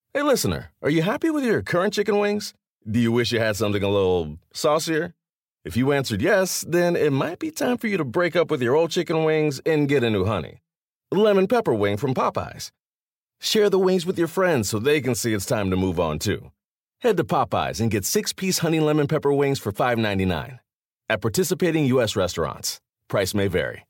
Hey, listener, are you happy with your current chicken wings? Do you wish you had something a little saucier? If you answered yes, then it might be time for you to break up with your old chicken wings and get a new honey. Lemon pepper wing from Popeyes. Share the wings with your friends so they can see it's time to move on too. Head to Popeyes and get 6-piece honey lemon pepper wings for $5.99. At participating U.S. restaurants. Price may vary.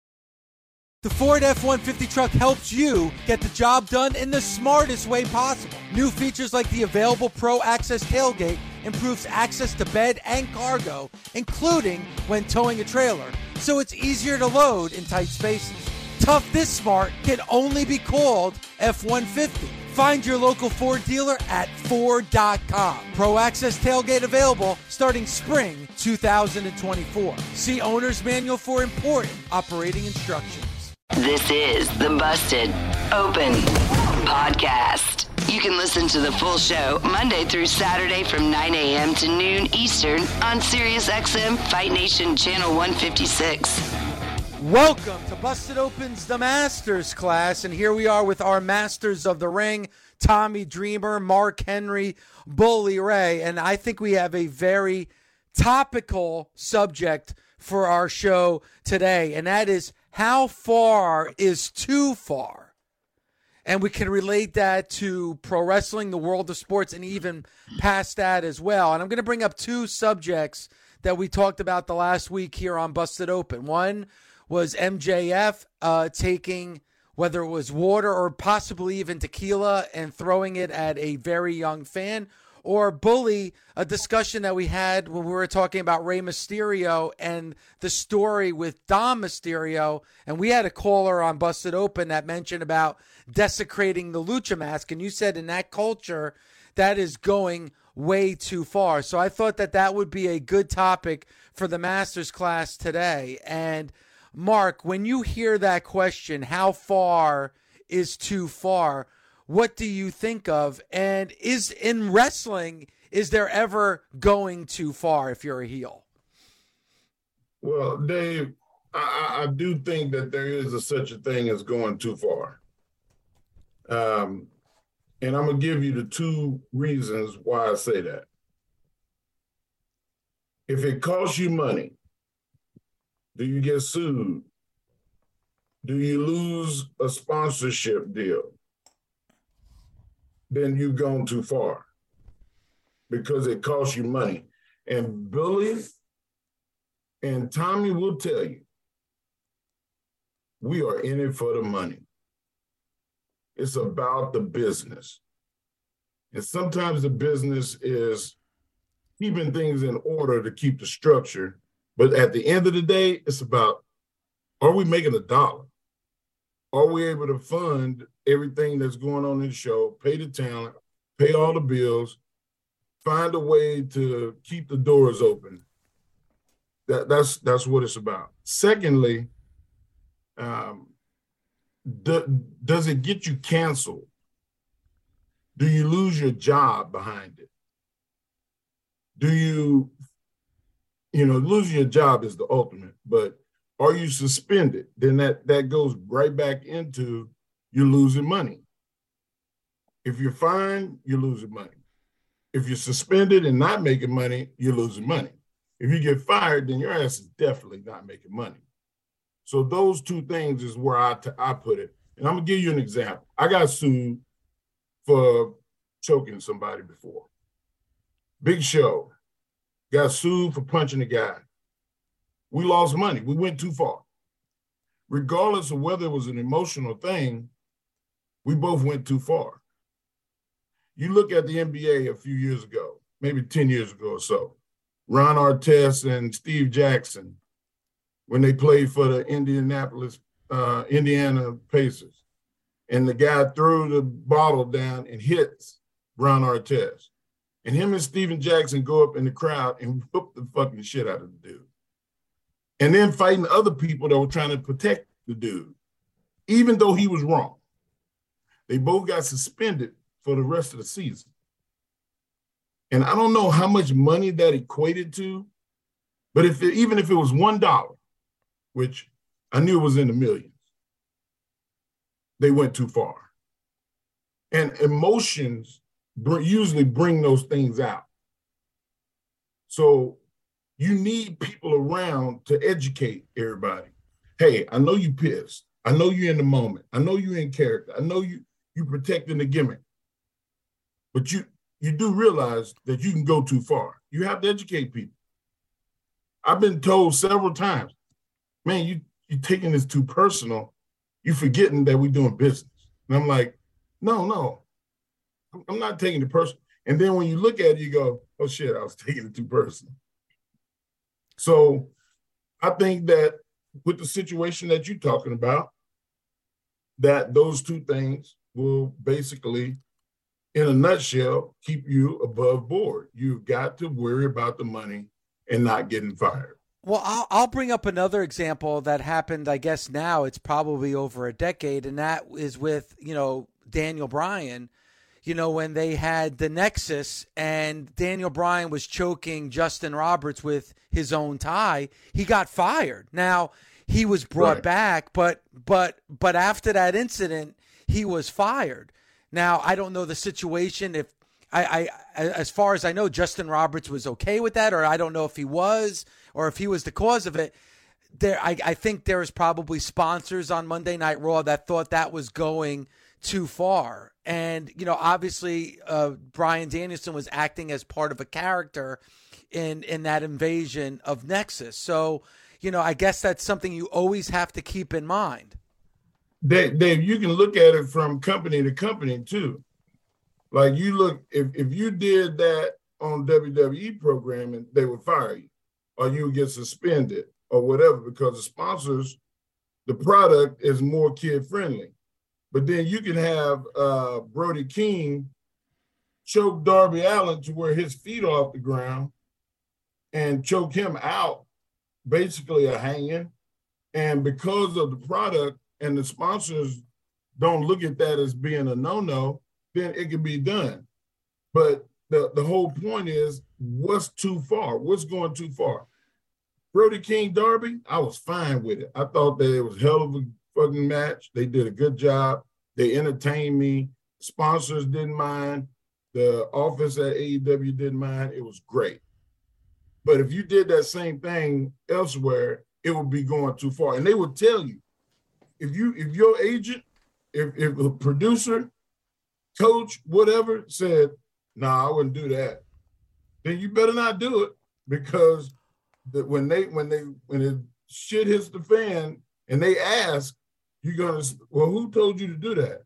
The Ford F-150 truck helps you get the job done in the smartest way possible. New features like the available Pro Access tailgate improves access to bed and cargo, including when towing a trailer, so it's easier to load in tight spaces. Tough this smart can only be called F-150. Find your local Ford dealer at Ford.com. Pro Access tailgate available starting spring 2024. See Owner's Manual for important operating instructions. This is the Busted Open Podcast. You can listen to the full show Monday through Saturday from 9 a.m. to noon Eastern on SiriusXM Fight Nation Channel 156. Welcome to Busted Open's The Masters class, and here we are with our Masters of the Ring, Tommy Dreamer, Mark Henry, Bully Ray, and I think we have a very topical subject for our show today, and that is how far is too far? And we can relate that to pro wrestling, the world of sports, and even past that as well. And I'm going to bring up two subjects that we talked about the last week here on Busted Open. One was MJF taking, whether it was water or possibly even tequila, and throwing it at a very young fan. Or Bully, a discussion that we had when we were talking about Rey Mysterio and the story with Dom Mysterio. And we had a caller on Busted Open that mentioned about desecrating the lucha mask. And you said in that culture, that is going way too far. So I thought that that would be a good topic for the Masters class today. And Mark, when you hear that question, how far is too far? What do you think of? And is in wrestling, is there ever going too far if you're a heel? Well, Dave, I do think that there is such a thing as going too far. And I'm going to give you the two reasons why I say that. If it costs you money, do you get sued? Do you lose a sponsorship deal? Then you've gone too far because it costs you money. And Billy and Tommy will tell you, we are in it for the money. It's about the business. And sometimes the business is keeping things in order to keep the structure. But at the end of the day, it's about, are we making a dollar? Are we able to fund everything that's going on in the show, pay the talent, pay all the bills, find a way to keep the doors open? That's what it's about. Secondly, does it get you canceled? Do you lose your job behind it? Do you losing your job is the ultimate, but are you suspended? Then that goes right back into you're losing money. If you're fined, you're losing money. If you're suspended and not making money, you're losing money. If you get fired, then your ass is definitely not making money. So those two things is where I put it. And I'm going to give you an example. I got sued for choking somebody before. Big Show got sued for punching a guy. We lost money. We went too far. Regardless of whether it was an emotional thing, we both went too far. You look at the NBA a few years ago, maybe 10 years ago or so, Ron Artest and Steve Jackson, when they played for the Indiana Pacers, and the guy threw the bottle down and hits Ron Artest. And him and Steven Jackson go up in the crowd and whoop the fucking shit out of the dude. And then fighting other people that were trying to protect the dude, even though he was wrong. They both got suspended for the rest of the season. And I don't know how much money that equated to, but even if it was $1, which I knew it was in the millions, they went too far. And emotions usually bring those things out. So you need people around to educate everybody. Hey, I know you pissed. I know you're in the moment. I know you're in character. I know you protecting the gimmick. But you do realize that you can go too far. You have to educate people. I've been told several times, man, you're taking this too personal. You're forgetting that we're doing business. And I'm like, no, I'm not taking it personal. And then when you look at it, you go, oh shit, I was taking it too personal. So I think that with the situation that you're talking about, that those two things will basically, in a nutshell, keep you above board. You've got to worry about the money and not getting fired. Well, I'll bring up another example that happened, I guess now it's probably over a decade, and that is with, Daniel Bryan, when they had the Nexus and Daniel Bryan was choking Justin Roberts with his own tie, he got fired. Now, he was brought back, but after that incident, he was fired. Now, I don't know the situation. If I as far as I know, Justin Roberts was okay with that, or I don't know if he was, or if he was the cause of it. I think there was probably sponsors on Monday Night Raw that thought that was going too far. And, obviously, Bryan Danielson was acting as part of a character in that invasion of Nexus. So, I guess that's something you always have to keep in mind. Dave, you can look at it from company to company, too. Like you look, if you did that on WWE programming, they would fire you or you would get suspended or whatever because the sponsors, the product is more kid-friendly. But then you can have Brody King choke Darby Allin to where his feet are off the ground and choke him out, basically a hanging. And because of the product and the sponsors don't look at that as being a no-no, then it can be done. But the whole point is, what's too far? What's going too far? Brody King Darby, I was fine with it. I thought that it was hell of a fucking match. They did a good job. They entertained me. Sponsors didn't mind. The office at AEW didn't mind. It was great. But if you did that same thing elsewhere, it would be going too far. And they would tell you, if your agent, if a producer, coach, whatever, said, nah, I wouldn't do that, then you better not do it, because when the shit hits the fan and they ask, you're gonna, well, who told you to do that?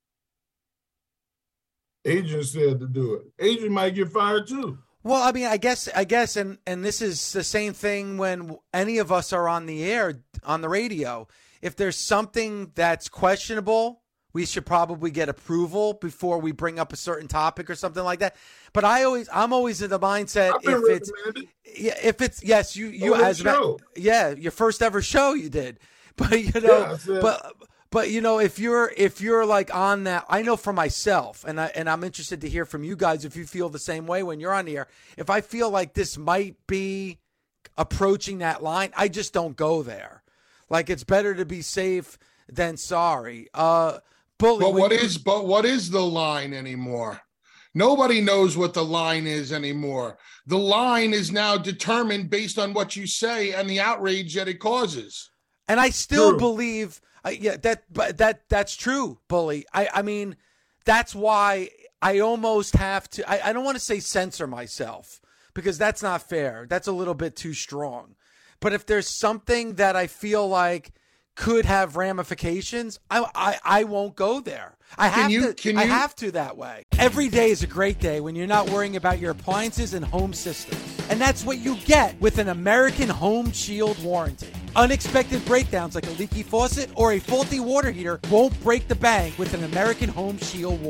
Agent said to do it. Agent might get fired too. Well, I mean, I guess, and this is the same thing when any of us are on the air, on the radio. If there's something that's questionable, we should probably get approval before we bring up a certain topic or something like that. But I'm always in the mindset if it's yes, you as your first ever show you did, but but if you're like on that, I know for myself, and I'm interested to hear from you guys if you feel the same way when you're on the air. If I feel like this might be approaching that line, I just don't go there. Like, it's better to be safe than sorry. Bully, but what is the line anymore? Nobody knows what the line is anymore. The line is now determined based on what you say and the outrage that it causes. And I still believe, that's true, Bully. I mean, that's why I almost have to. I don't want to say censor myself, because that's not fair. That's a little bit too strong. But if there's something that I feel like could have ramifications, I won't go there. I have to that way. Every day is a great day when you're not worrying about your appliances and home systems. And that's what you get with an American Home Shield warranty. Unexpected breakdowns like a leaky faucet or a faulty water heater won't break the bank with an American Home Shield warranty.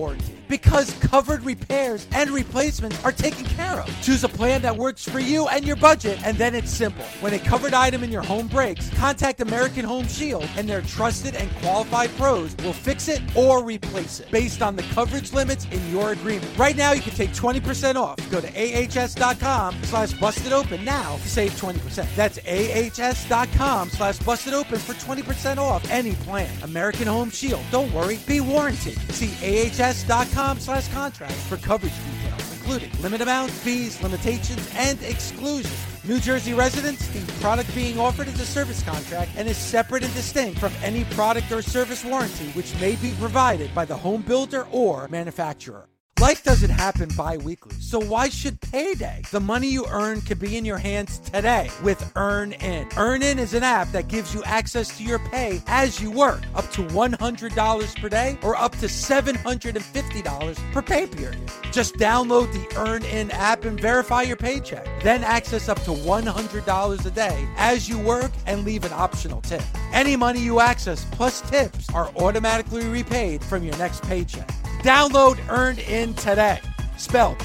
Because covered repairs and replacements are taken care of. Choose a plan that works for you and your budget, and then it's simple. When a covered item in your home breaks, contact American Home Shield, and their trusted and qualified pros will fix it or replace it based on the coverage limits in your agreement. Right now, you can take 20% off. Go to ahs.com/bustedopen now to save 20%. That's ahs.com/bustedopen for 20% off any plan. American Home Shield. Don't worry, be warranted. See ahs.com/contract for coverage details, including limit amounts, fees, limitations, and exclusions. New Jersey residents, the product being offered is a service contract and is separate and distinct from any product or service warranty which may be provided by the home builder or manufacturer. Life doesn't happen bi-weekly, so why should payday? The money you earn could be in your hands today with EarnIn. EarnIn is an app that gives you access to your pay as you work, up to $100 per day or up to $750 per pay period. Just download the EarnIn app and verify your paycheck. Then access up to $100 a day as you work and leave an optional tip. Any money you access plus tips are automatically repaid from your next paycheck. Download EarnIn today, spelled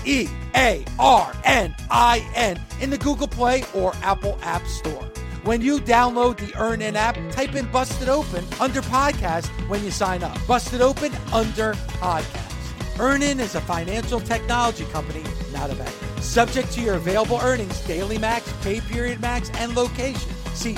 EARNIN, in the Google Play or Apple App Store. When you download the EarnIn app, type in Busted Open under podcast when you sign up. Busted Open under podcast. EarnIn is a financial technology company, not a bank. Subject to your available earnings, daily max, pay period max, and location. See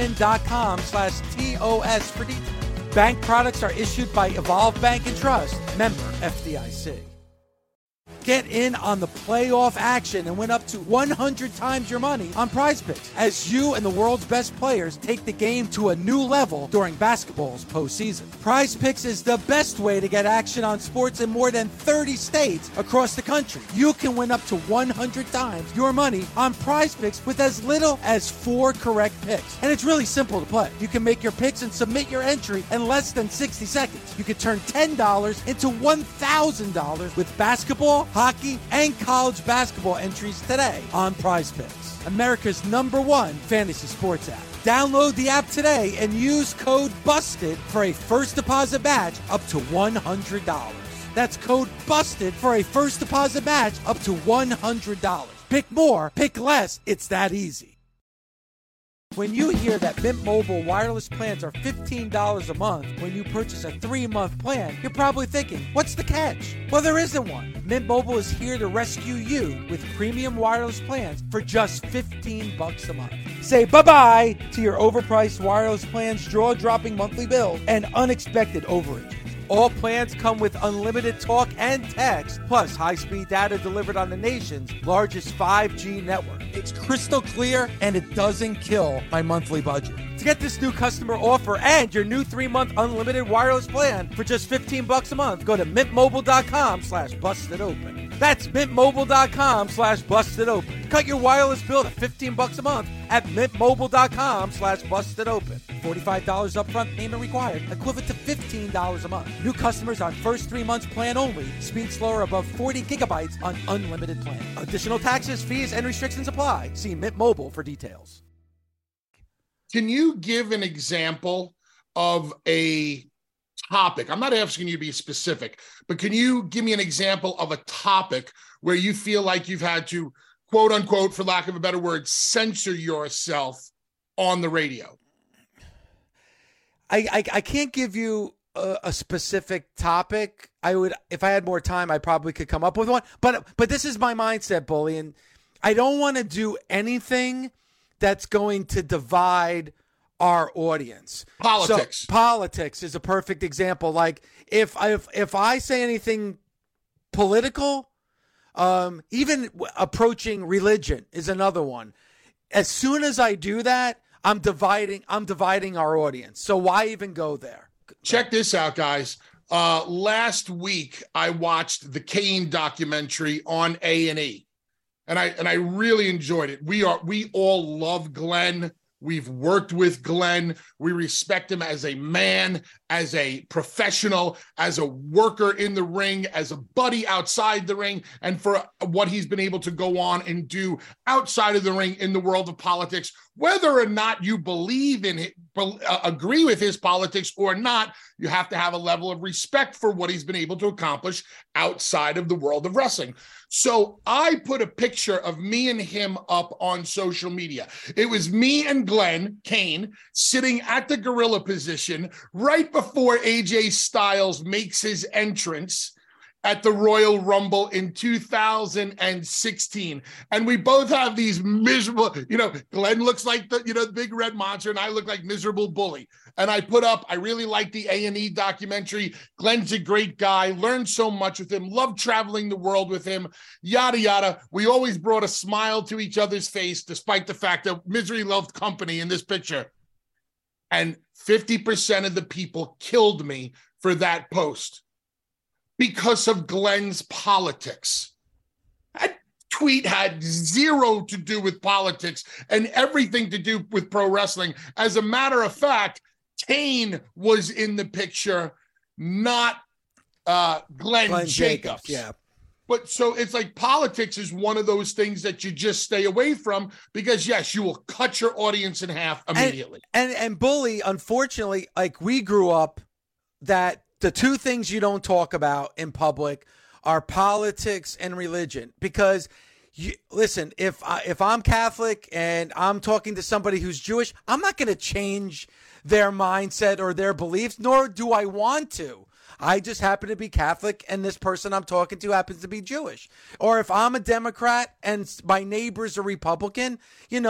earnin.com/TOS for details. Bank products are issued by Evolve Bank and Trust, member FDIC. Get in on the playoff action and win up to 100 times your money on PrizePicks as you and the world's best players take the game to a new level during basketball's postseason. PrizePicks is the best way to get action on sports in more than 30 states across the country. You can win up to 100 times your money on PrizePicks with as little as 4 correct picks. And it's really simple to play. You can make your picks and submit your entry in less than 60 seconds. You can turn $10 into $1,000 with basketball, hockey, and college basketball entries today on PrizePicks, America's #1 fantasy sports app. Download the app today and use code BUSTED for a first deposit match up to $100. That's code BUSTED for a first deposit match up to $100. Pick more, pick less. It's that easy. When you hear that Mint Mobile wireless plans are $15 a month when you purchase a 3-month plan, you're probably thinking, what's the catch? Well, there isn't one. Mint Mobile is here to rescue you with premium wireless plans for just $15 a month. Say bye-bye to your overpriced wireless plans, jaw-dropping monthly bills, and unexpected overage. All plans come with unlimited talk and text, plus high-speed data delivered on the nation's largest 5G network. It's crystal clear, and it doesn't kill my monthly budget. To get this new customer offer and your new 3-month unlimited wireless plan for just $15 a month, go to mintmobile.com/bustedopen. That's mintmobile.com/bustedopen. Cut your wireless bill to $15 a month at mintmobile.com/bustedopen. $45 upfront payment required, equivalent to $15 a month. New customers on first 3 months plan only. Speed slower above 40 gigabytes on unlimited plan. Additional taxes, fees, and restrictions apply. See Mint Mobile for details. Can you give an example of a topic? I'm not asking you to be specific, but can you give me an example of a topic where you feel like you've had to, quote unquote, for lack of a better word, censor yourself on the radio? I can't give you a specific topic. I would, if I had more time, I probably could come up with one. But this is my mindset, Bully, and I don't want to do anything that's going to divide our audience. Politics. So, politics is a perfect example. Like if I say anything political, even approaching religion is another one. As soon as I do that, I'm dividing our audience. So why even go there? Check this out, guys. Last week I watched the Kane documentary on A&E. And I really enjoyed it. We all love Glenn. We've worked with Glenn. We respect him as a man, as a professional, as a worker in the ring, as a buddy outside the ring, and for what he's been able to go on and do outside of the ring in the world of politics. Whether or not you believe in agree with his politics or not, you have to have a level of respect for what he's been able to accomplish outside of the world of wrestling. So I put a picture of me and him up on social media. It was me and Glenn Kane sitting at the gorilla position right before AJ Styles makes his entrance at the Royal Rumble in 2016. And we both have these miserable, Glenn looks like the big red monster, and I look like miserable bully. And I put up, I really like the A&E documentary. Glenn's a great guy, learned so much with him, loved traveling the world with him, yada, yada. We always brought a smile to each other's face, despite the fact that misery loved company in this picture. And 50% of the people killed me for that post, because of Glenn's politics. That tweet had zero to do with politics and everything to do with pro wrestling. As a matter of fact, Kane was in the picture, not Glenn Jacobs. Yeah. But so it's like politics is one of those things that you just stay away from, because yes, you will cut your audience in half immediately. And Bully, unfortunately, like, we grew up that the two things you don't talk about in public are politics and religion. Because, listen, if I'm Catholic and I'm talking to somebody who's Jewish, I'm not going to change their mindset or their beliefs, nor do I want to. I just happen to be Catholic, and this person I'm talking to happens to be Jewish. Or if I'm a Democrat and my neighbor's a Republican,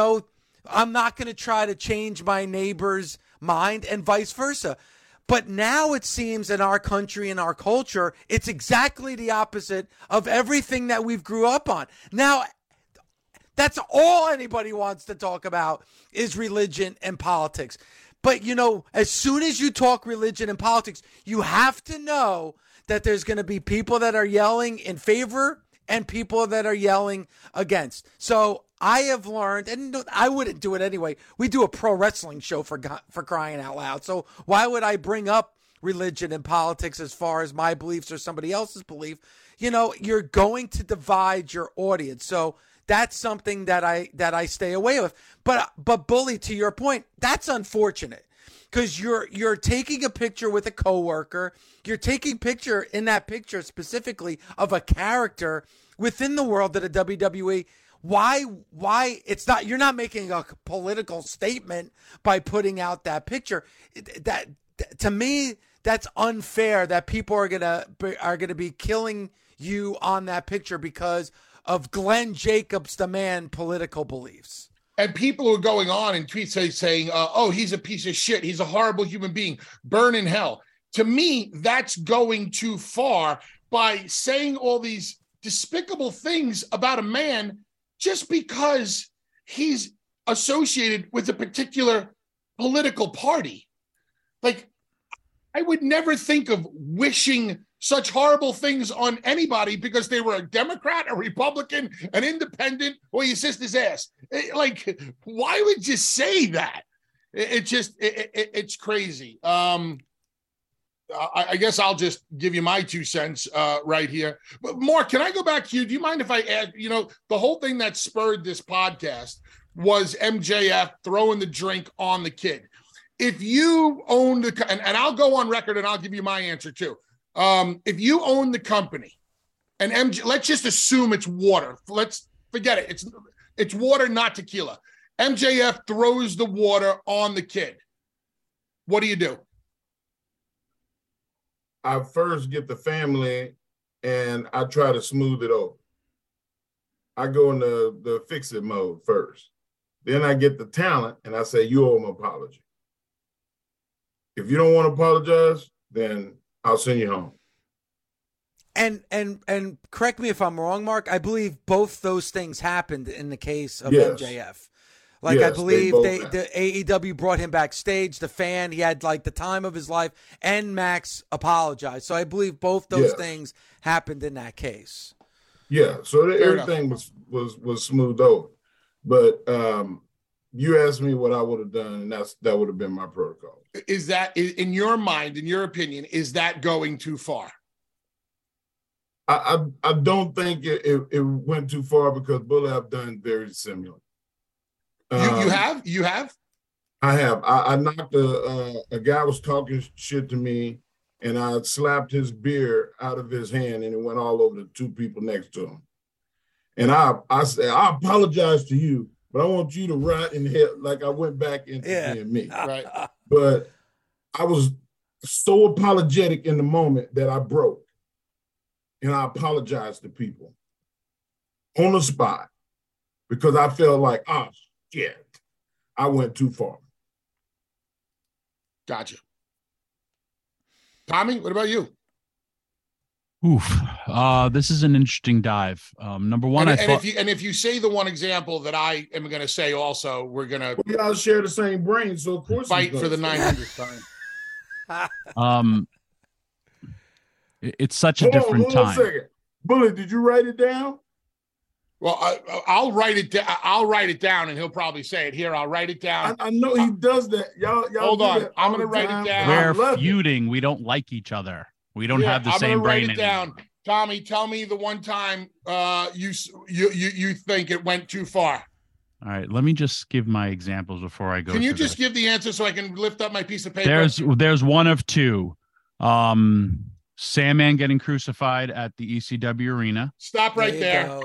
I'm not going to try to change my neighbor's mind, and vice versa. But now it seems in our country and our culture, it's exactly the opposite of everything that we've grew up on. Now, that's all anybody wants to talk about is religion and politics. But, as soon as you talk religion and politics, you have to know that there's going to be people that are yelling in favor and people that are yelling against. So I have learned, and I wouldn't do it anyway. We do a pro wrestling show for crying out loud. So why would I bring up religion and politics as far as my beliefs or somebody else's belief? You're going to divide your audience. So that's something that I stay away with. But Bully, to your point, that's unfortunate, because you're taking a picture with a coworker. You're taking picture in that picture specifically of a character within the world of the WWE. Why it's not, you're not making a political statement by putting out that picture. That, to me, that's unfair that people are going to be killing you on that picture because of Glenn Jacobs, the man, political beliefs. And people are going on in tweets saying, oh, he's a piece of shit. He's a horrible human being. Burn in hell. To me, that's going too far by saying all these despicable things about a man just because he's associated with a particular political party. Like, I would never think of wishing such horrible things on anybody because they were a Democrat, a Republican, an independent, or your sister's ass. Why would you say that? It's crazy. I guess I'll just give you my 2 cents right here. But Mark, can I go back to you? Do you mind if I add, the whole thing that spurred this podcast was MJF throwing the drink on the kid. If you own and I'll go on record and I'll give you my answer too. If you own the company and let's just assume it's water. Let's forget it. It's water, not tequila. MJF throws the water on the kid. What do? I first get the family and I try to smooth it over. I go in the fix it mode first. Then I get the talent and I say, you owe him an apology. If you don't want to apologize, then I'll send you home. And correct me if I'm wrong, Mark, I believe both those things happened in the case of MJF. Like, yes, I believe the AEW brought him backstage, the fan, he had like the time of his life, and Max apologized. So I believe both those things happened in that case. Yeah, so everything was smoothed over. But you asked me what I would have done, and that would have been my protocol. Is that, in your mind, in your opinion, is that going too far? I don't think it went too far because Bully have done very similar. You have? I have. I knocked a guy was talking shit to me, and I slapped his beer out of his hand, and it went all over the two people next to him. And I said, I apologize to you, but I want you to rot in hell. Like I went back into being me. Right. But I was so apologetic in the moment that I broke. And I apologized to people on the spot because I felt like, oh, shit, I went too far. Gotcha. Tommy, what about you? Oof. This is an interesting dive. Number one, if you say the one example that I am going to say also, we're going to we all share the same brain, so of course fight for the 900th time. It's such a different time. Hold on a second. Bully, did you write it down? Well, I'll write it down. I'll write it down, and he'll probably say it here. I'll write it down. I know he does that. Y'all hold on. I'm going to write it down. We're feuding. We don't like each other. We don't have the same brain. I'm going to write it down. Tommy, tell me the one time you think it went too far. All right, let me just give my examples before I go. Can you just give the answer so I can lift up my piece of paper? There's one of two. Sandman getting crucified at the ECW arena. Stop right there.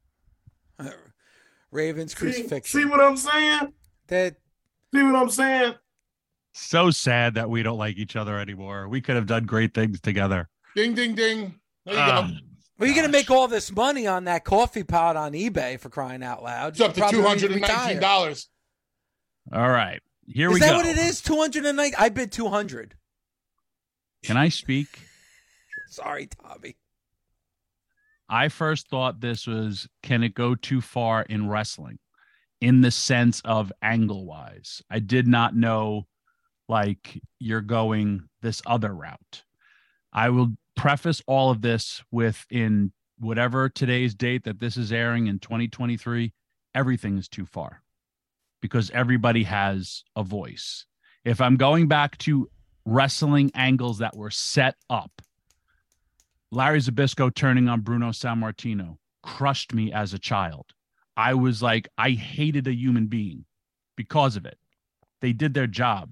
Raven's crucifixion. See what I'm saying? See what I'm saying? So sad that we don't like each other anymore. We could have done great things together. Ding, ding, ding. There you go. Well, you're going to make all this money on that coffee pot on eBay, for crying out loud. It's up to $219. All right. Here we go. Is that what it is? $209? I bid $200. Can I speak? Sorry, Tommy. I first thought this was, can it go too far in wrestling in the sense of angle-wise? I did not know, like, you're going this other route. I will preface all of this with, in whatever today's date that this is airing in 2023, everything is too far because everybody has a voice. If I'm going back to wrestling angles that were set up, Larry Zbyszko turning on Bruno Sammartino crushed me as a child. I was like, I hated a human being because of it. They did their job.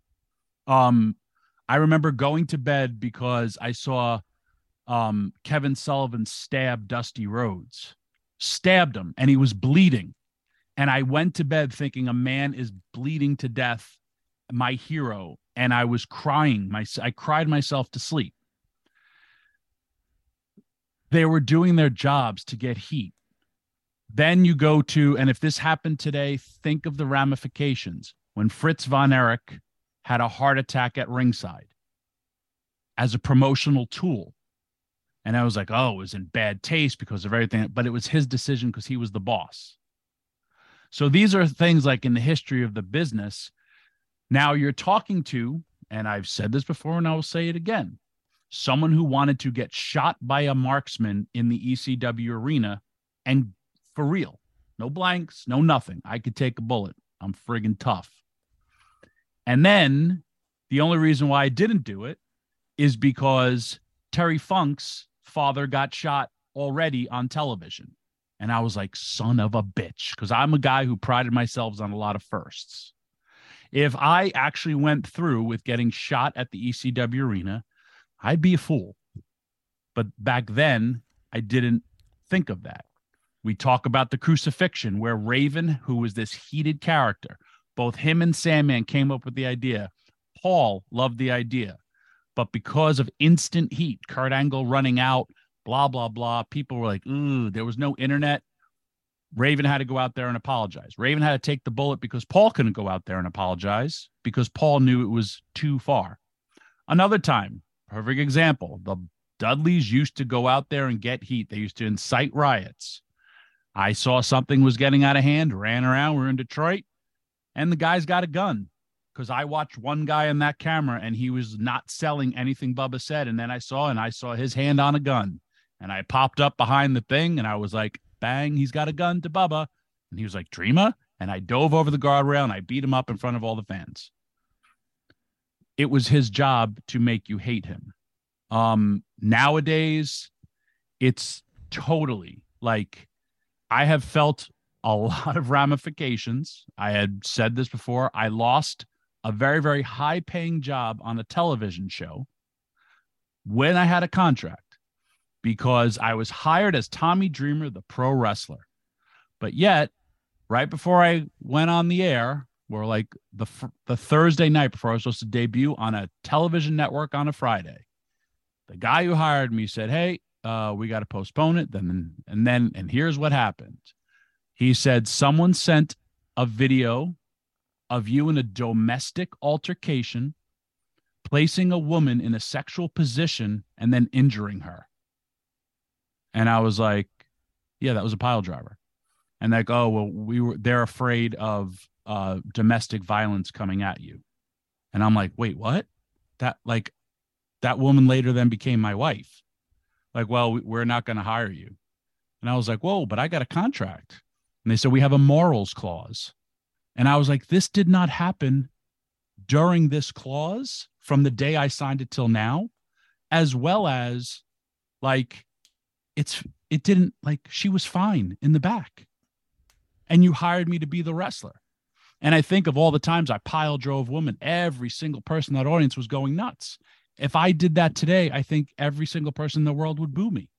I remember going to bed because I saw Kevin Sullivan stab Dusty Rhodes, stabbed him, and he was bleeding. And I went to bed thinking a man is bleeding to death, my hero, and I was crying. I cried myself to sleep. They were doing their jobs to get heat. Then you go to, and if this happened today, think of the ramifications. When Fritz von Erich had a heart attack at ringside as a promotional tool. And I was like, oh, it was in bad taste because of everything, but it was his decision because he was the boss. So these are things like in the history of the business. Now you're talking to, and I've said this before and I will say it again, someone who wanted to get shot by a marksman in the ECW arena, and for real, no blanks, no nothing. I could take a bullet. I'm friggin' tough. And then the only reason why I didn't do it is because Terry Funk's father got shot already on television. And I was like, son of a bitch, because I'm a guy who prided myself on a lot of firsts. If I actually went through with getting shot at the ECW arena, I'd be a fool. But back then, I didn't think of that. We talk about the crucifixion, where Raven, who was this heated character, both him and Sandman came up with the idea. Paul loved the idea. But because of instant heat, Kurt Angle running out, blah, blah, blah, people were like, ooh, there was no internet. Raven had to go out there and apologize. Raven had to take the bullet because Paul couldn't go out there and apologize because Paul knew it was too far. Another time, perfect example, the Dudleys used to go out there and get heat. They used to incite riots. I saw something was getting out of hand, ran around. We're in Detroit, and the guy's got a gun because I watched one guy on that camera, and he was not selling anything Bubba said. And then I saw his hand on a gun, and I popped up behind the thing, and I was like, bang, he's got a gun to Bubba. And he was like, Dreamer? And I dove over the guardrail, and I beat him up in front of all the fans. It was his job to make you hate him. Nowadays, it's totally like, I have felt a lot of ramifications. I had said this before. I lost a very, very high paying job on a television show when I had a contract because I was hired as Tommy Dreamer, the pro wrestler. But yet, right before I went on the air, or like the Thursday night before I was supposed to debut on a television network on a Friday, the guy who hired me said, "Hey, we got to postpone it." And here's what happened. He said, someone sent a video of you in a domestic altercation, placing a woman in a sexual position and then injuring her. And I was like, yeah, that was a pile driver. And like, oh, well, they're afraid of domestic violence coming at you. And I'm like, wait, what? That woman later then became my wife. Like, well, we're not going to hire you. And I was like, whoa, but I got a contract. And they said, we have a morals clause. And I was like, this did not happen during this clause from the day I signed it till now, as well as like, it didn't, like, she was fine in the back. And you hired me to be the wrestler. And I think of all the times I pile drove women, every single person in that audience was going nuts. If I did that today, I think every single person in the world would boo me.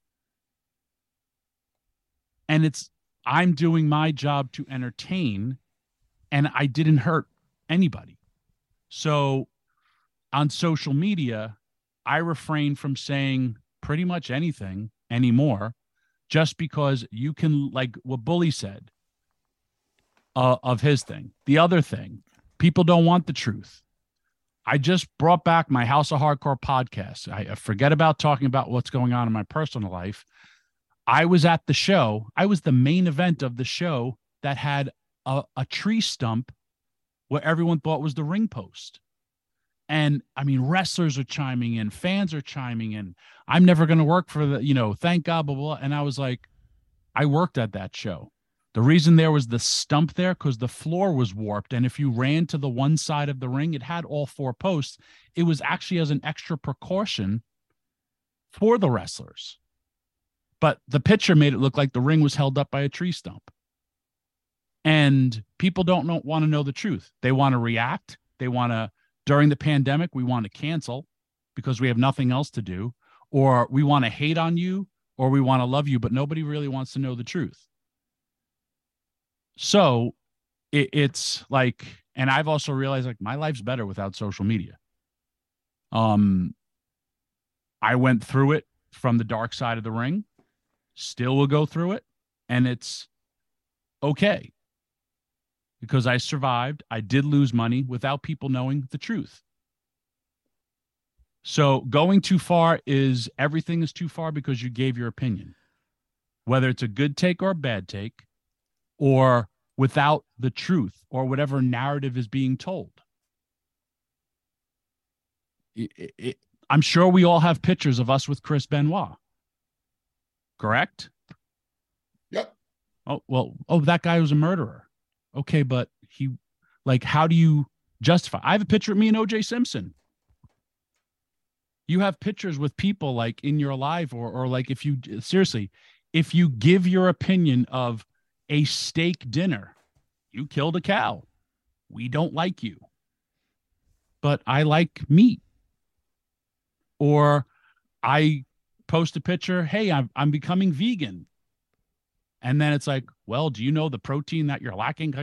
And I'm doing my job to entertain, and I didn't hurt anybody. So on social media, I refrain from saying pretty much anything anymore, just because you can, like what Bully said of his thing. The other thing, people don't want the truth. I just brought back my House of Hardcore podcast. I forget about talking about what's going on in my personal life. I was at the show. I was the main event of the show that had a tree stump where everyone thought was the ring post. And I mean, wrestlers are chiming in, fans are chiming in. I'm never going to work for thank God, blah, blah, blah. And I was like, I worked at that show. The reason there was the stump there, because the floor was warped. And if you ran to the one side of the ring, it had all four posts. It was actually as an extra precaution for the wrestlers. But the picture made it look like the ring was held up by a tree stump. And people don't want to know the truth. They want to react. They want to, during the pandemic, we want to cancel because we have nothing else to do. Or we want to hate on you, or we want to love you, but nobody really wants to know the truth. So it's like, and I've also realized like my life's better without social media. I went through it from the dark side of the ring, still will go through it. And it's okay because I survived. I did lose money without people knowing the truth. So going too far is everything is too far because you gave your opinion, whether it's a good take or a bad take, or without the truth or whatever narrative is being told. I'm sure we all have pictures of us with Chris Benoit. Correct? Yep. Oh, well, that guy was a murderer. Okay, but how do you justify? I have a picture of me and O.J. Simpson. You have pictures with people like in your life or like if you give your opinion of a steak dinner, you killed a cow. We don't like you. But I like meat. Or I post a picture, hey, I'm becoming vegan. And then it's like, well, do you know the protein that you're lacking?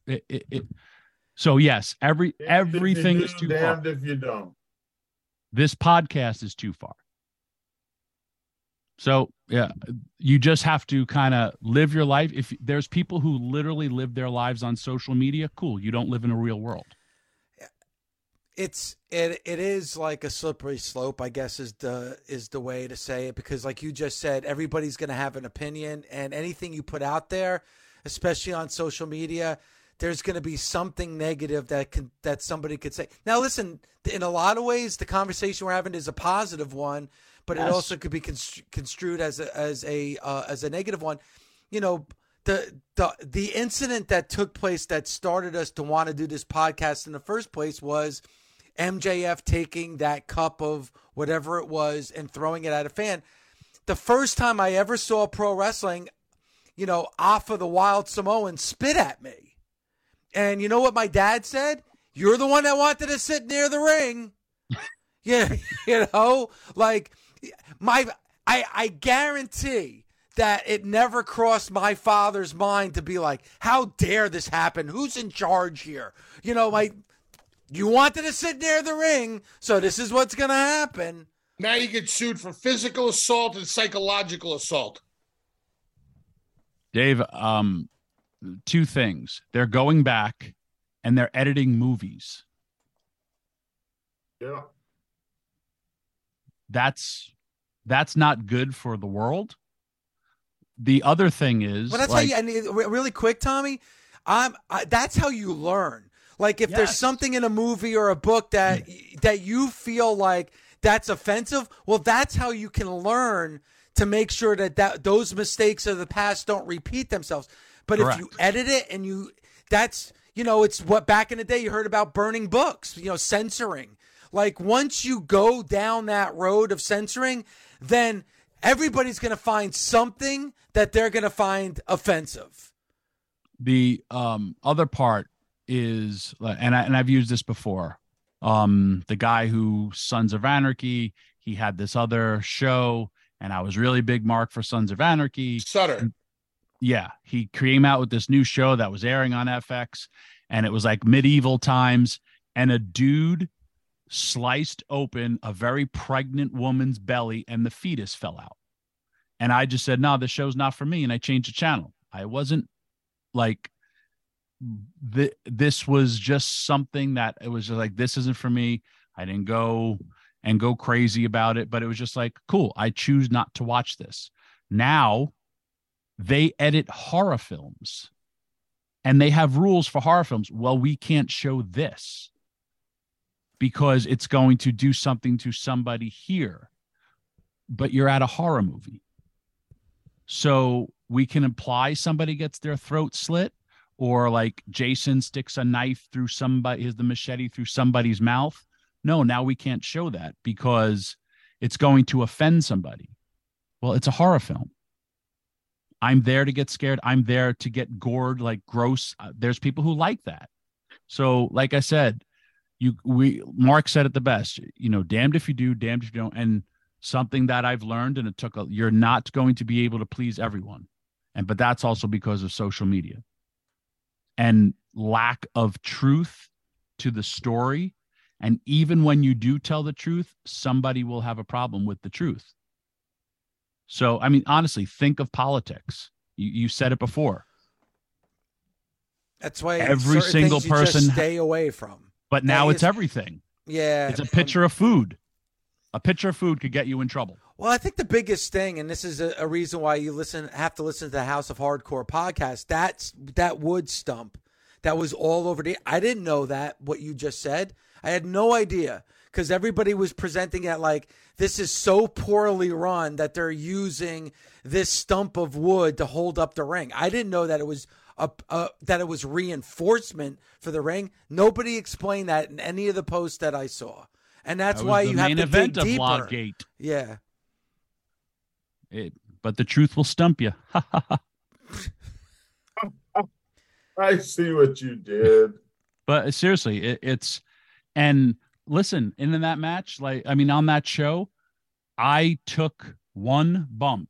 So yes, everything is too far. Damned if you don't. This podcast is too far. So yeah, you just have to kind of live your life. If there's people who literally live their lives on social media, cool. You don't live in a real world. It is like a slippery slope, I guess is the way to say it, because like you just said, everybody's going to have an opinion, and anything you put out there, especially on social media, there's going to be something negative that somebody could say. Now, listen, in a lot of ways, the conversation we're having is a positive one, but yes, it also could be construed as a negative one. You know, the incident that took place that started us to want to do this podcast in the first place was MJF taking that cup of whatever it was and throwing it at a fan. The first time I ever saw pro wrestling, Afa the Wild Samoan spit at me. And you know what my dad said? You're the one that wanted to sit near the ring. Yeah, I guarantee that it never crossed my father's mind to be like, how dare this happen? Who's in charge here? You wanted to sit near the ring, so this is what's going to happen. Now you get sued for physical assault and psychological assault. Dave, two things. They're going back and they're editing movies. Yeah. That's not good for the world. The other thing is, well, that's how you, and really quick, Tommy, that's how you learn. Like if there's something in a movie or a book that you feel like that's offensive, well, that's how you can learn to make sure that those mistakes of the past don't repeat themselves. But Correct. If you edit it and it's what back in the day you heard about burning books, censoring. Like once you go down that road of censoring, then everybody's going to find something that they're going to find offensive. The other part is, and I've used this before, the guy who Sons of Anarchy, he had this other show, and I was really big mark for Sons of Anarchy. Sutter. Yeah, he came out with this new show that was airing on FX, and it was like medieval times, and a dude sliced open a very pregnant woman's belly and the fetus fell out. And I just said, no, this show's not for me. And I changed the channel. I wasn't like, this was just something that it was just like, this isn't for me. I didn't go crazy about it, but it was just like, cool. I choose not to watch this. Now they edit horror films and they have rules for horror films. Well, we can't show this because it's going to do something to somebody here, but you're at a horror movie. So we can imply somebody gets their throat slit, or like Jason sticks a knife through the machete through somebody's mouth. No, now we can't show that because it's going to offend somebody. Well, it's a horror film. I'm there to get scared. I'm there to get gored, like gross. There's people who like that. So like I said, Mark said it the best, damned if you do, damned if you don't. And something that I've learned, and you're not going to be able to please everyone. But that's also because of social media and lack of truth to the story. And even when you do tell the truth, somebody will have a problem with the truth. So, I mean, honestly, think of politics. You said it before. That's why every single person just stay away from. But now it's everything. Yeah. It's a picture of food. A picture of food could get you in trouble. Well, I think the biggest thing, and this is a reason why you have to listen to the House of Hardcore podcast, that wood stump that was all over I didn't know that, what you just said. I had no idea because everybody was presenting it like this is so poorly run that they're using this stump of wood to hold up the ring. I didn't know that it was that it was reinforcement for the ring. Nobody explained that in any of the posts that I saw. And that's why you have to dig deeper. Vlogate. Yeah. But the truth will stump you. I see what you did. But seriously, and listen, in that match, on that show, I took one bump.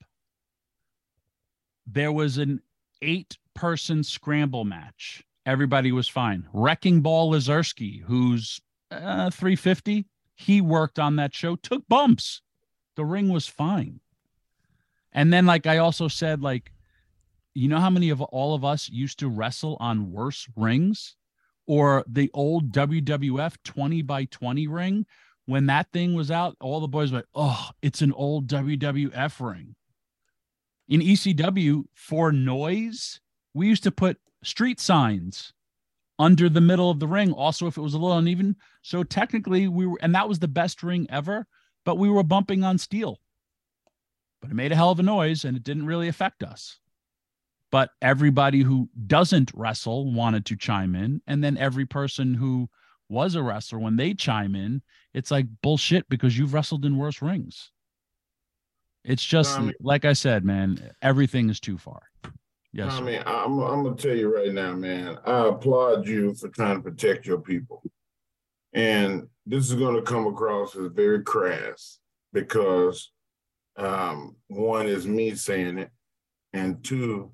There was an 8-person scramble match. Everybody was fine. Wrecking Ball Lazarski, who's 350, he worked on that show, took bumps. The ring was fine. And then, like I also said, how many of all of us used to wrestle on worse rings? Or the old WWF 20x20 ring? When that thing was out, all the boys were like, oh, it's an old WWF ring. In ECW, for noise, we used to put street signs under the middle of the ring. Also, if it was a little uneven. So technically and that was the best ring ever, but we were bumping on steel. But it made a hell of a noise and it didn't really affect us. But everybody who doesn't wrestle wanted to chime in. And then every person who was a wrestler, when they chime in, it's like bullshit because you've wrestled in worse rings. It's just, like I said, man, everything is too far. Yes, I sir. mean, I'm gonna tell you right now, man. I applaud you for trying to protect your people, and this is going to come across as very crass because one is me saying it, and two,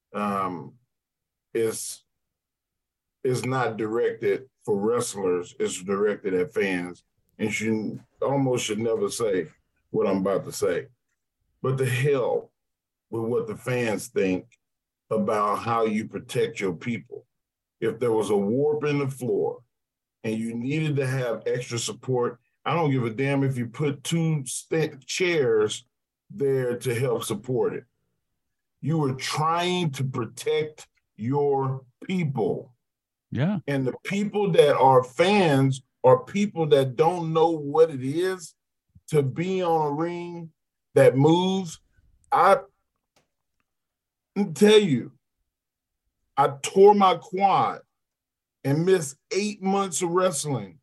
it's not directed for wrestlers. It's directed at fans, and you almost should never say what I'm about to say. But the hell with what the fans think about how you protect your people. If there was a warp in the floor and you needed to have extra support, I don't give a damn if you put two chairs there to help support it. You were trying to protect your people. Yeah. And the people that are fans are people that don't know what it is to be on a ring that moves. I tell you, I tore my quad and missed 8 months of wrestling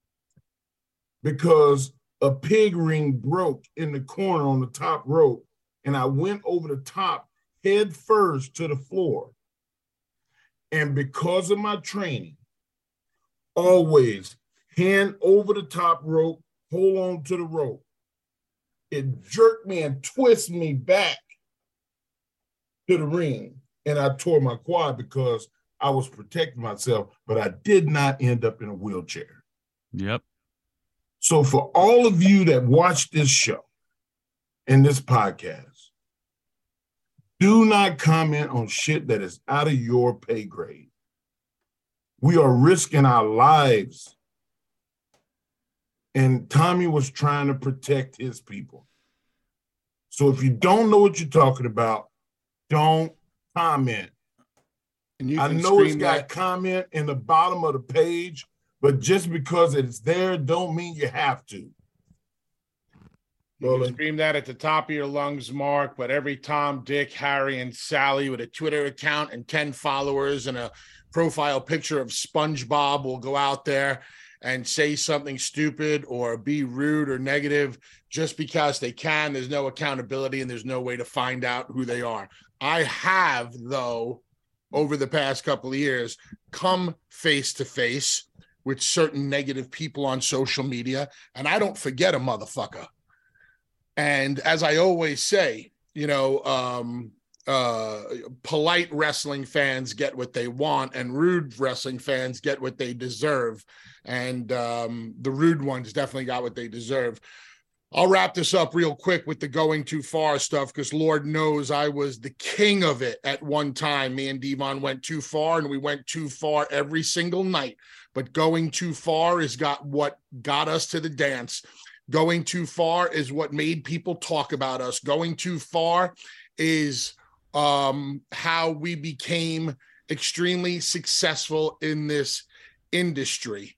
because a pig ring broke in the corner on the top rope, and I went over the top head first to the floor. And because of my training, always hand over the top rope, hold on to the rope. It jerked me and twisted me back to the ring, and I tore my quad because I was protecting myself, but I did not end up in a wheelchair. Yep. So for all of you that watch this show and this podcast, do not comment on shit that is out of your pay grade. We are risking our lives. And Tommy was trying to protect his people. So if you don't know what you're talking about, don't comment. And I know it's got comment in the bottom of the page, but just because it's there don't mean you have to. You can scream that at the top of your lungs, Mark, but every Tom, Dick, Harry, and Sally with a Twitter account and 10 followers and a profile picture of SpongeBob will go out there and say something stupid or be rude or negative just because they can. There's no accountability and there's no way to find out who they are. I have, though, over the past couple of years, come face to face with certain negative people on social media, and I don't forget a motherfucker. And as I always say, you know, polite wrestling fans get what they want and rude wrestling fans get what they deserve. And the rude ones definitely got what they deserve. I'll wrap this up real quick with the going too far stuff, because Lord knows I was the king of it at one time. Me and Devon went too far, and we went too far every single night. But going too far is what got us to the dance. Going too far is what made people talk about us. Going too far is how we became extremely successful in this industry.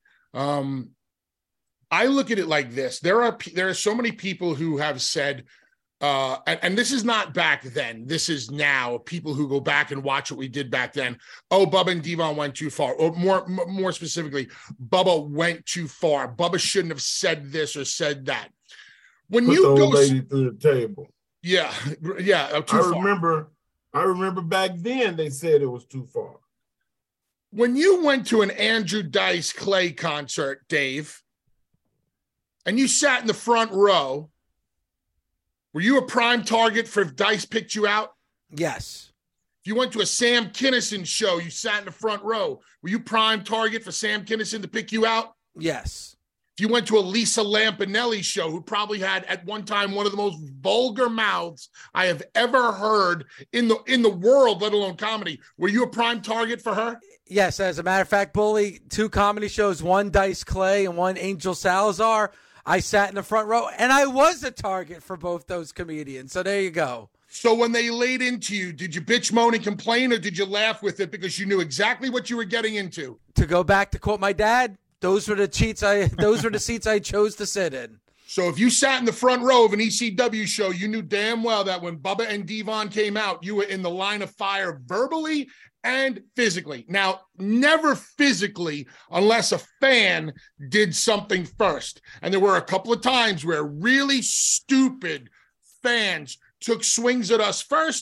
I look at it like this. There are so many people who have said, and this is not back then. This is now people who go back and watch what we did back then. Oh, Bubba and Devon went too far. Or more specifically, Bubba went too far. Bubba shouldn't have said this or said that. When Put you the go old lady through the table. Yeah. I remember back then they said it was too far. When you went to an Andrew Dice Clay concert, Dave, and you sat in the front row, were you a prime target for if Dice picked you out? Yes. If you went to a Sam Kinison show, you sat in the front row, were you prime target for Sam Kinison to pick you out? Yes. If you went to a Lisa Lampanelli show, who probably had at one time one of the most vulgar mouths I have ever heard in the world, let alone comedy, were you a prime target for her? Yes, as a matter of fact, Bully, 2 comedy shows, one Dice Clay and one Angel Salazar. I sat in the front row, and I was a target for both those comedians. So there you go. So when they laid into you, did you bitch, moan, and complain, or did you laugh with it because you knew exactly what you were getting into? To go back to quote my dad, those were the seats I chose to sit in. So if you sat in the front row of an ECW show, you knew damn well that when Bubba and Devon came out, you were in the line of fire verbally and physically. Now, never physically unless a fan did something first. And there were a couple of times where really stupid fans took swings at us first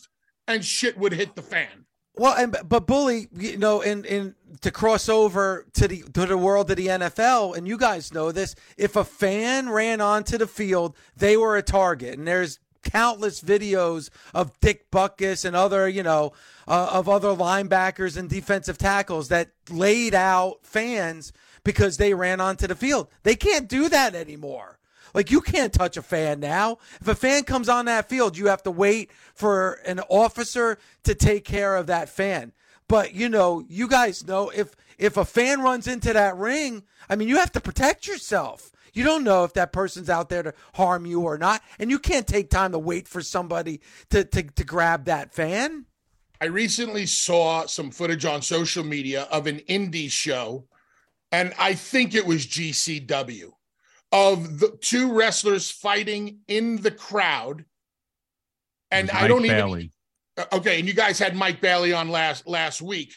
and shit would hit the fan. Well, but Bully, in to cross over to the world of the NFL, and you guys know this, if a fan ran onto the field, they were a target, and there's countless videos of Dick Butkus and other, of other linebackers and defensive tackles that laid out fans because they ran onto the field. They can't do that anymore. Like, you can't touch a fan now. If a fan comes on that field, you have to wait for an officer to take care of that fan. But, you guys know if a fan runs into that ring, I mean, you have to protect yourself. You don't know if that person's out there to harm you or not. And you can't take time to wait for somebody to grab that fan. I recently saw some footage on social media of an indie show, and I think it was GCW, of the two wrestlers fighting in the crowd. And I don't Bailey. Okay, and you guys had Mike Bailey on last week.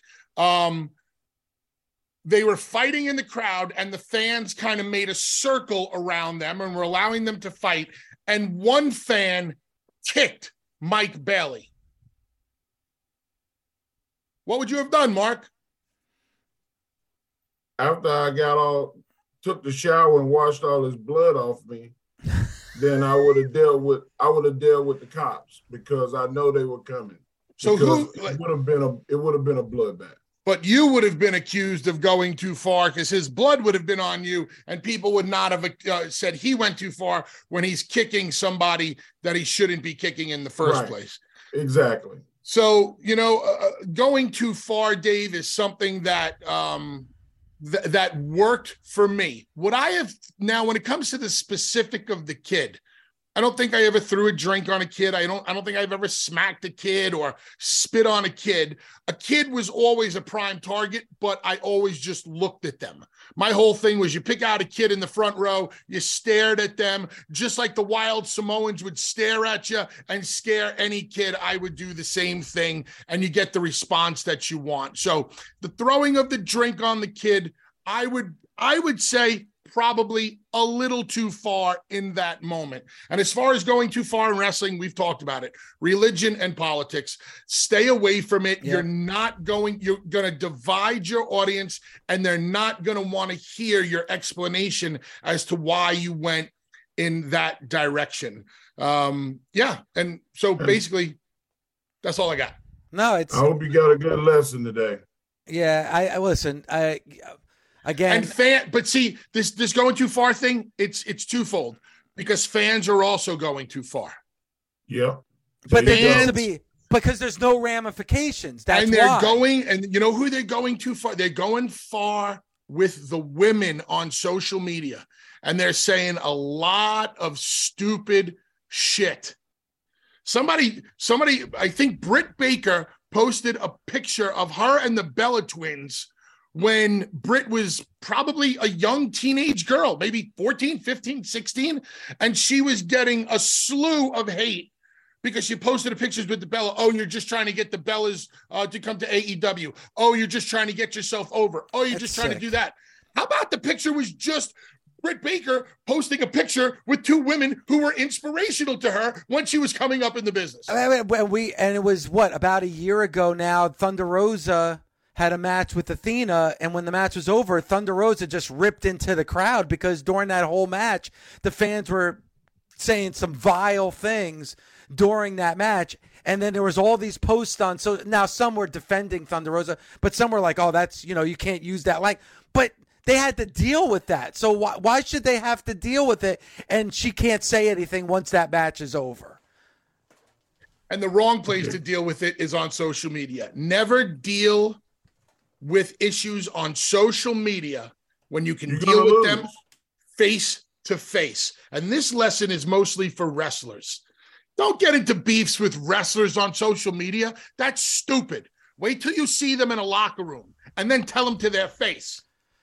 They were fighting in the crowd, and the fans kind of made a circle around them and were allowing them to fight. And one fan kicked Mike Bailey. What would you have done, Mark? After I took the shower and washed all his blood off me, then I would have dealt with the cops, because I know they were coming. So it would have been a bloodbath. But you would have been accused of going too far, because his blood would have been on you, and people would not have said he went too far when he's kicking somebody that he shouldn't be kicking in the first place. Exactly. So, going too far, Dave, is something that that worked for me. Would I have, now when it comes to the specific of the kid, I don't think I ever threw a drink on a kid. I don't think I've ever smacked a kid or spit on a kid. A kid was always a prime target, but I always just looked at them. My whole thing was, you pick out a kid in the front row, you stared at them, just like the Wild Samoans would stare at you and scare any kid. I would do the same thing, and you get the response that you want. So the throwing of the drink on the kid, I would say probably a little too far in that moment. And as far as going too far in wrestling, we've talked about it. Religion and politics, stay away from it. Yeah. You're going to divide your audience, and they're not going to want to hear your explanation as to why you went in that direction. And so basically that's all I got. No, I hope you got a good lesson today. Yeah, I listen. Again, but see, this going too far thing, it's twofold, because fans are also going too far. Yeah. But there needs to be, because there's no ramifications. That's and they're why. going, and you know who they're going too far? They're going far with the women on social media, and they're saying a lot of stupid shit. Somebody, I think Britt Baker posted a picture of her and the Bella twins when Britt was probably a young teenage girl, maybe 14, 15, 16, and she was getting a slew of hate because she posted the pictures with the Bella. Oh, you're just trying to get the Bellas to come to AEW. Oh, you're just trying to get yourself over. Oh, you're just trying to do that. How about the picture was just Britt Baker posting a picture with two women who were inspirational to her when she was coming up in the business? And it was, about a year ago now, Thunder Rosa had a match with Athena, and when the match was over, Thunder Rosa just ripped into the crowd, because during that whole match, the fans were saying some vile things during that match. And then there was all these posts on. So now some were defending Thunder Rosa, but some were like, oh, that's, you can't use that. But they had to deal with that. So why should they have to deal with it? And she can't say anything once that match is over. And the wrong place to deal with it is on social media. Never deal with issues on social media when you can deal with them face to face. And this lesson is mostly for wrestlers. Don't get into beefs with wrestlers on social media. That's stupid. Wait till you see them in a locker room and then tell them to their face.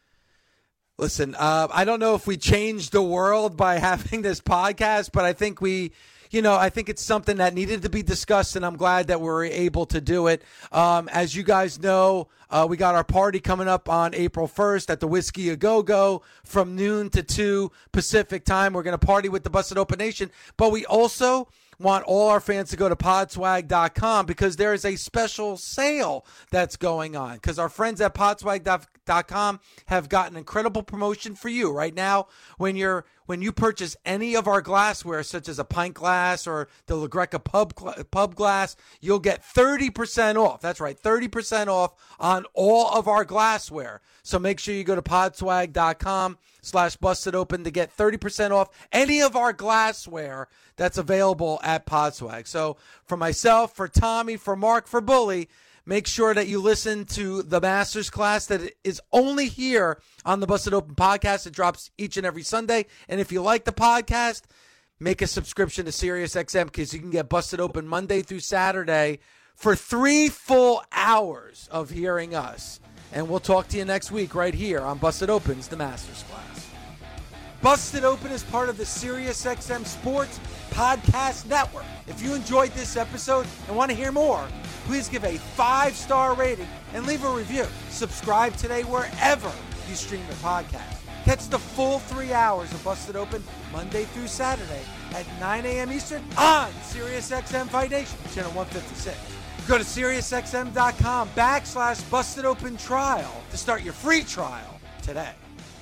Listen, I don't know if we changed the world by having this podcast, but I think I think it's something that needed to be discussed, and I'm glad that we're able to do it. As you guys know, we got our party coming up on April 1st at the Whiskey A Go-Go from noon to 2 Pacific time. We're going to party with the Busted Open Nation, but we also want all our fans to go to podswag.com because there is a special sale that's going on, because our friends at podswag.com have got an incredible promotion for you right now. When you purchase any of our glassware, such as a pint glass or the La Greca pub glass, you'll get 30% off. That's right, 30% off on all of our glassware. So make sure you go to podswag.com/bustedopen to get 30% off any of our glassware that's available at Podswag. So for myself, for Tommy, for Mark, for Bully, make sure that you listen to the Masters class that is only here on the Busted Open podcast. It drops each and every Sunday. And if you like the podcast, make a subscription to SiriusXM, because you can get Busted Open Monday through Saturday for 3 full hours of hearing us. And we'll talk to you next week right here on Busted Open's The Masters Class. Busted Open is part of the SiriusXM Sports Podcast Network. If you enjoyed this episode and want to hear more, please give a 5-star rating and leave a review. Subscribe today wherever you stream your podcast. Catch the full 3 hours of Busted Open Monday through Saturday at 9 a.m. Eastern on SiriusXM Fight Nation, channel 156. Go to SiriusXM.com/BustedOpenTrial to start your free trial today.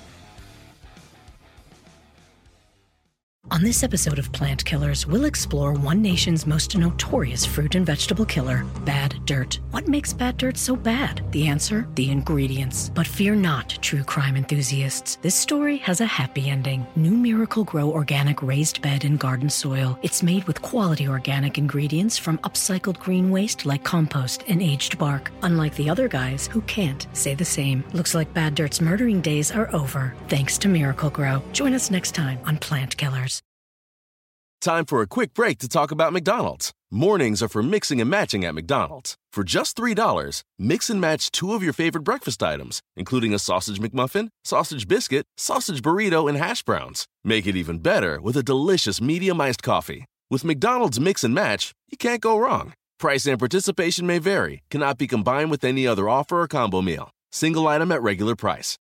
On this episode of Plant Killers, we'll explore one nation's most notorious fruit and vegetable killer, bad dirt. What makes bad dirt so bad? The answer? The ingredients. But fear not, true crime enthusiasts. This story has a happy ending. New Miracle-Gro Organic Raised Bed and Garden Soil. It's made with quality organic ingredients from upcycled green waste like compost and aged bark. Unlike the other guys who can't say the same. Looks like bad dirt's murdering days are over, thanks to Miracle-Gro. Join us next time on Plant Killers. Time for a quick break to talk about McDonald's. Mornings are for mixing and matching at McDonald's. For just $3, mix and match 2 of your favorite breakfast items, including a sausage McMuffin, sausage biscuit, sausage burrito, and hash browns. Make it even better with a delicious medium iced coffee. With McDonald's Mix and Match, you can't go wrong. Price and participation may vary, cannot be combined with any other offer or combo meal. Single item at regular price.